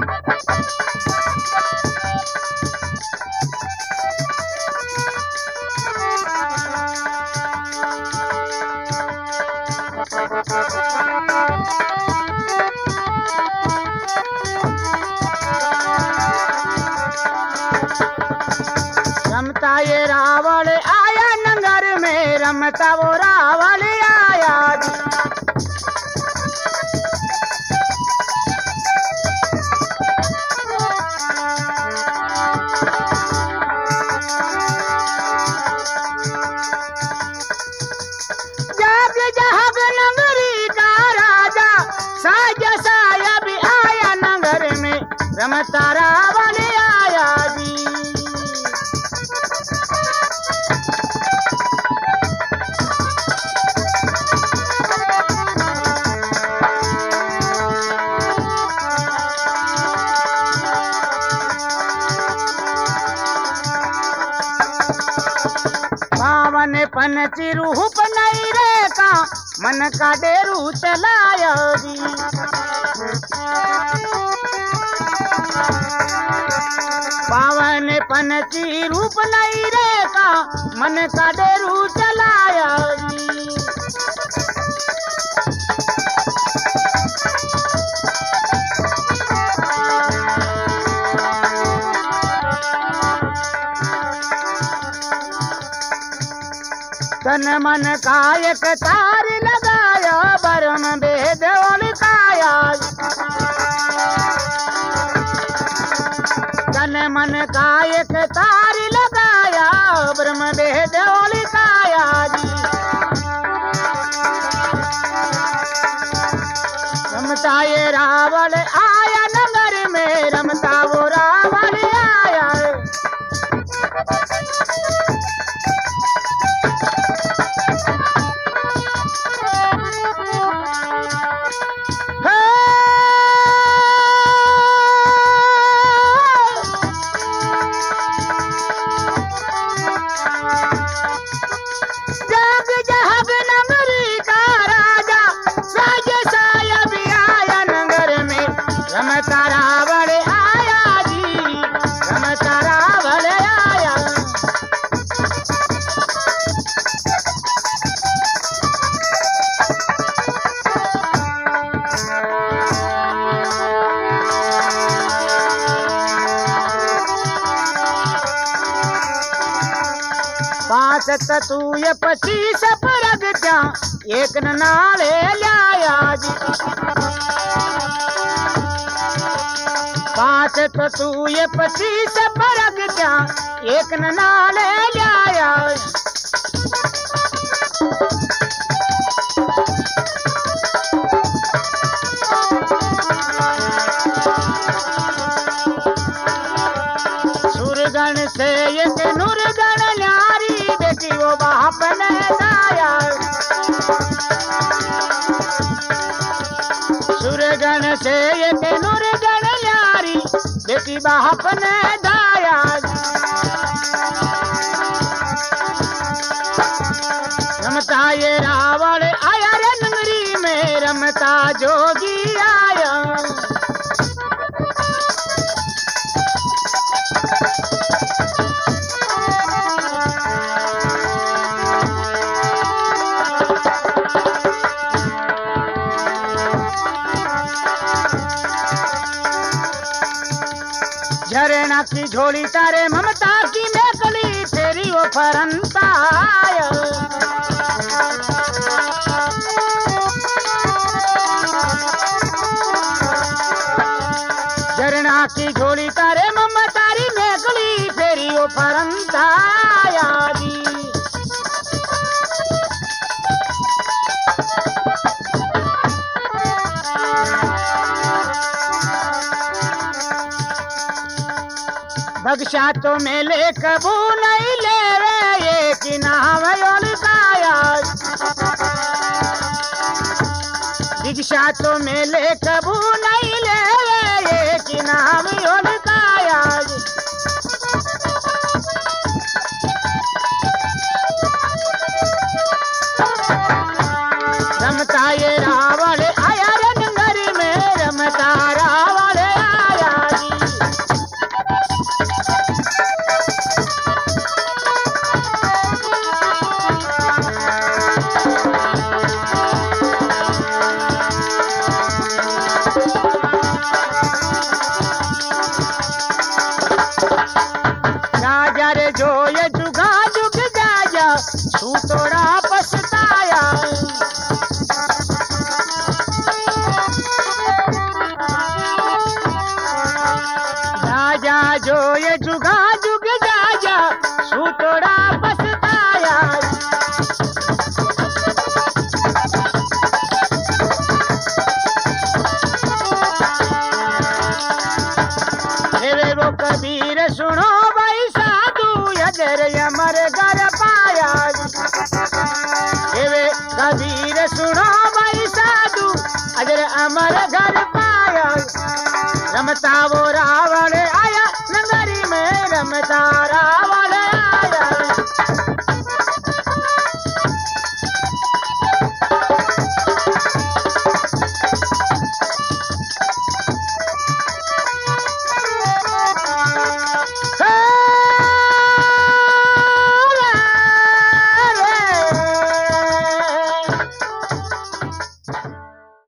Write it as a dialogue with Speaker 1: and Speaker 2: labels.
Speaker 1: रमता ये रावण आया नगर में, रमता वो रावण आया जी। जग जहग नगरी का राजा साज साहब आया नगर में, रमता रावण आया जी। पावन पंची रूप नहीं रेखा, मन का डेरू चलाया जी। पावन पंची रूप नहीं रेखा, मन का डेरू चलाया जी। तन मन कायक तार लगाया, ब्रह्म वेद उलकाया। तन मन कायक तार लगाया, ब्रह्म वेद उलकाया जी। रमता ये रावण आया नगर में, रमता वो रावण आया। जग जहग नगरी का राजा साज साहब आया नगर में, रमता रावण आया जी। रमता रावण आया। पांच ततुय 25 परगत्या, एक नाले लाया जी। पांच ततुय 25 परगत्या, एक नाले लाया। सुरगण से एक नुरगण न्यारी, बेटी वो बाप ने दाया। सुरगण से एक नुरगण न्यारी, बेटी बाप ने दाया। रमता ये रावण आया रे नगरी में, रमता जोगी आया। झरना की झोली तारे ममता की मेकली, तेरी वो फरंता आया। झरना की झोली तारे ममता री मेकली, तेरी वो फरंता आया जी। बख्शा तो मेले कबू नहीं लेवे, ये कि नाम उलकाया। दीक्षा तो मेले कबू नहीं लेवे, ये कि नाम उलकाया। रमता ये रावण आया रे नगर में, रमता रावण आया। हेवे जुगा जुग जाया सूतोड़ा पछताया हेवे वो कबीर सुनो भाई साधु अजर अमर घर पाया हेवे कबीर सुनो भाई साधु अजर अमर घर पाया रमता वो रावण आया नगरी में रमता रावण